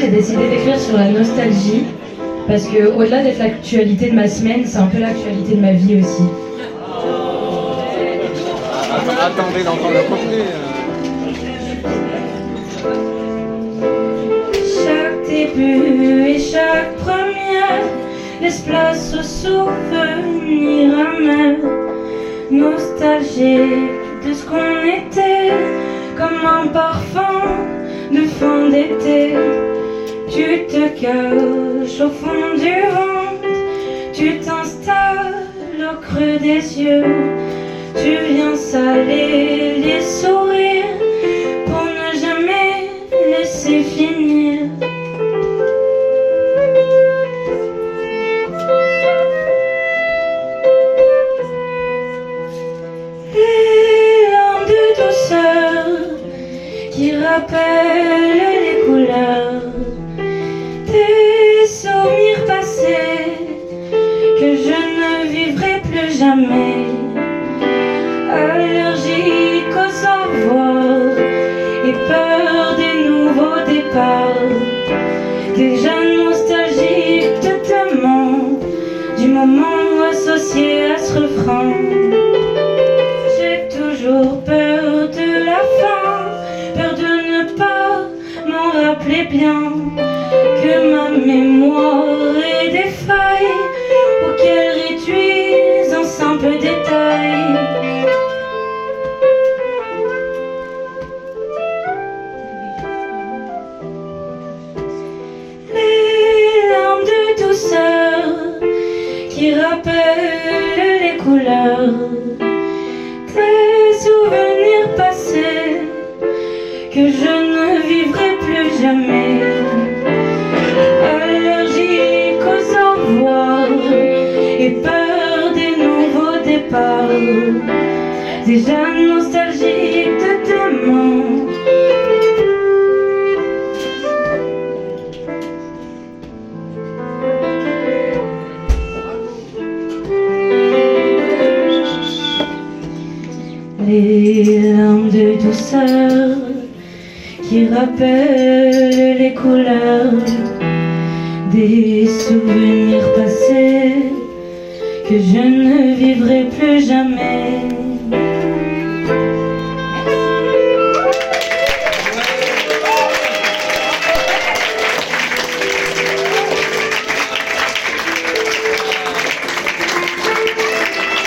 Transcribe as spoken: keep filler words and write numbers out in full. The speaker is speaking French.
j'ai décidé d'écrire sur la nostalgie, parce que au-delà d'être l'actualité de ma semaine, c'est un peu l'actualité de ma vie aussi. Attendez d'entendre le couplet. Chaque début et chaque première laisse place aux souvenirs amers, nostalgique de ce qu'on était, comme un parfum de fin d'été. Tu te caches au fond du ventre, tu t'installes au creux des yeux, tu viens saler les sourires pour ne jamais laisser finir. Les larmes de douceur qui rappellent les couleurs des souvenirs passés que je ne vivrai plus jamais. Allergique aux au revoir et peur des nouveaux départs, déjà nostalgique de demain, du moment associé à ce refrain. J'ai toujours peur de la fin, peur de ne pas m'en rappeler bien, que ma mémoire ait des failles ou qu'elle réduise un simple détail. Les larmes de douceur qui rappellent les couleurs des souvenirs passés que je ne vivrai plus jamais. Allergique aux au revoir et peur des nouveaux départs, déjà nostalgique de demain. Les larmes de douceur qui rappellent les couleurs des souvenirs passés que je ne vivrai plus jamais.